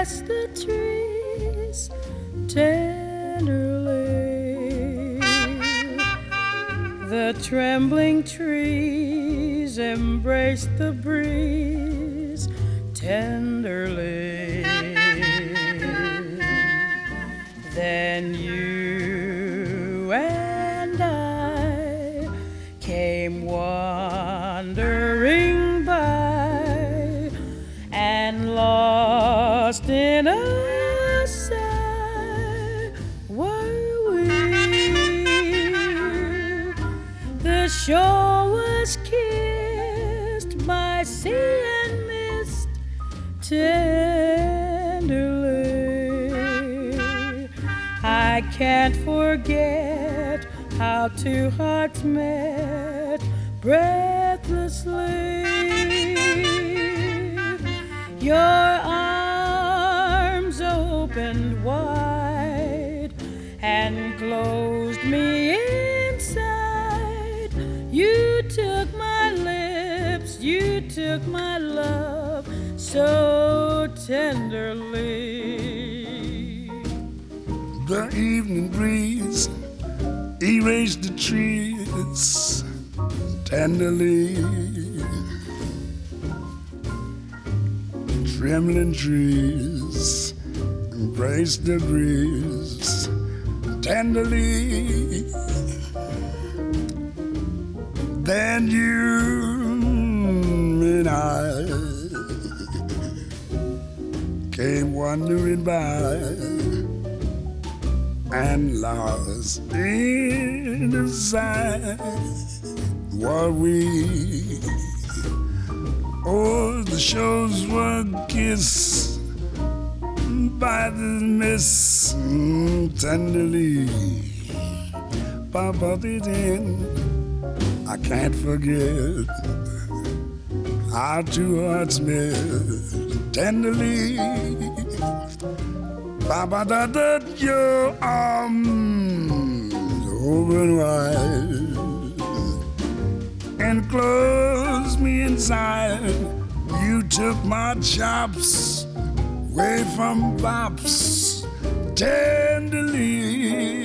caressed the trees tenderly. The trembling trees embraced the breeze tenderly. Then you and I came wandering by, and lost in a sigh were we. The shore was kissed by sea and mist tenderly. I can't forget how two hearts met breathlessly. Your arms opened wide and closed me inside. You took my lips, you took my love so tenderly. The evening breeze erased the trees tenderly. Trembling trees embraced the breeze tenderly. Then you and I came wandering by, and lost in the sight were we. Oh, the shores were kissed by the mist tenderly. Papa didn't, I can't forget how two hearts met tenderly. Papa, that your arms open wide and closed me inside. You took my chops away from pops tenderly.